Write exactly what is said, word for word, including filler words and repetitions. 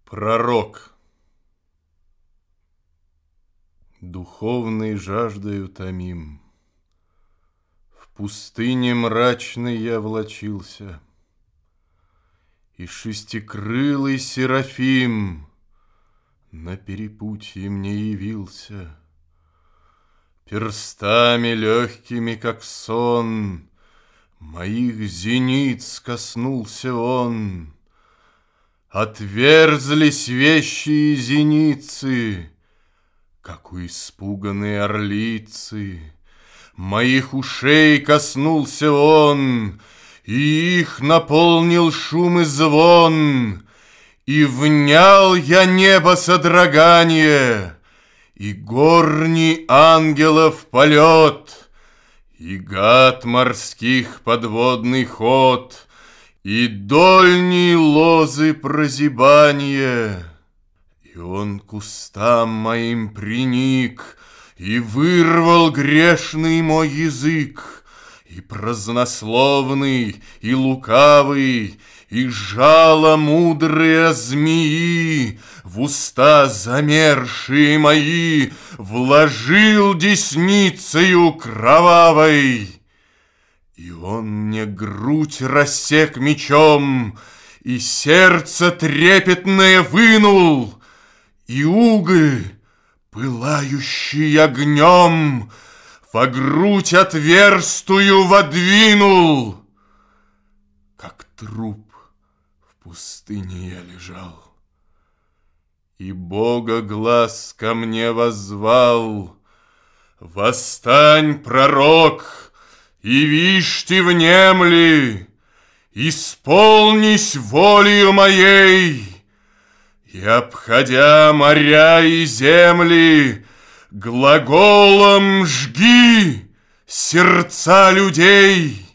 Пророк. Духовной жаждою томим, в пустыне мрачной я влачился, и шестикрылый Серафим на перепутье мне явился. Перстами легкими, как сон, моих зениц коснулся он. Отверзлись вещие зеницы, как у испуганной орлицы. Моих ушей коснулся он, и их наполнил шум и звон. И внял я небо содрогание, и горни ангелов полет, и гад морских подводный ход, и дольние лозы прозябания. И он к кустам моим приник, и вырвал грешный мой язык, и празднословный, и лукавый, и жало мудрые змеи в уста замершие мои вложил десницею кровавой. И он мне грудь рассек мечом, и сердце трепетное вынул, и уголь, пылающий огнем, во грудь отверстую водвинул. Как труп в пустыне я лежал, и Бога глаз ко мне воззвал: «Восстань, пророк, и вишь ты внемли, исполнись волею моей, и, обходя моря и земли, глаголом жги сердца людей».